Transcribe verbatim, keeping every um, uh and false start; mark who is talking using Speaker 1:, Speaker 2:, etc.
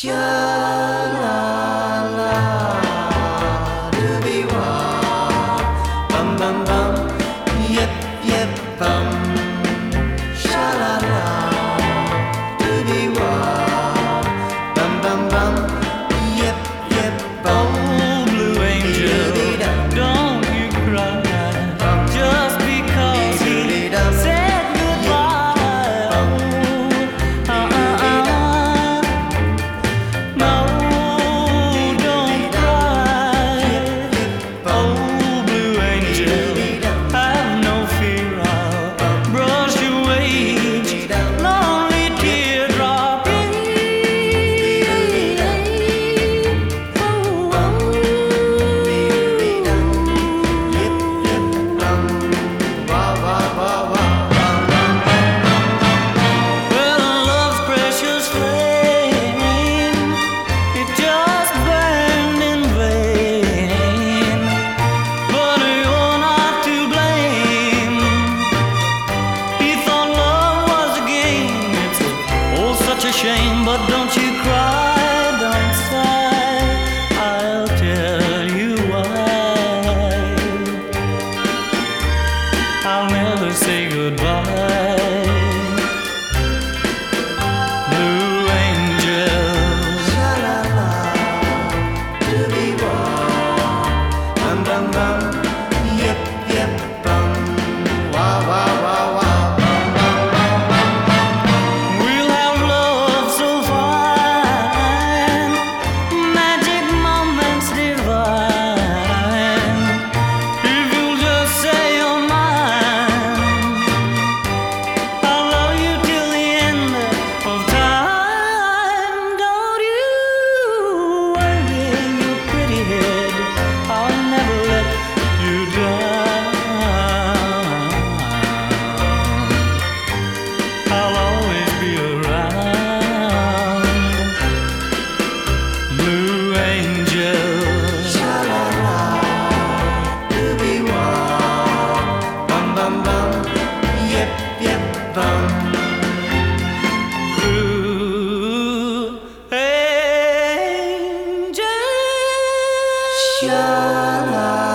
Speaker 1: Shame, but don't you cry, don't sigh, I'll tell you why. I'll never say goodbye. Blue angel,
Speaker 2: sha-la-la, dooby-wah, bum bum bum, yip yip bum, wah wah wah wah.
Speaker 1: Blue angel,
Speaker 2: Sha-la.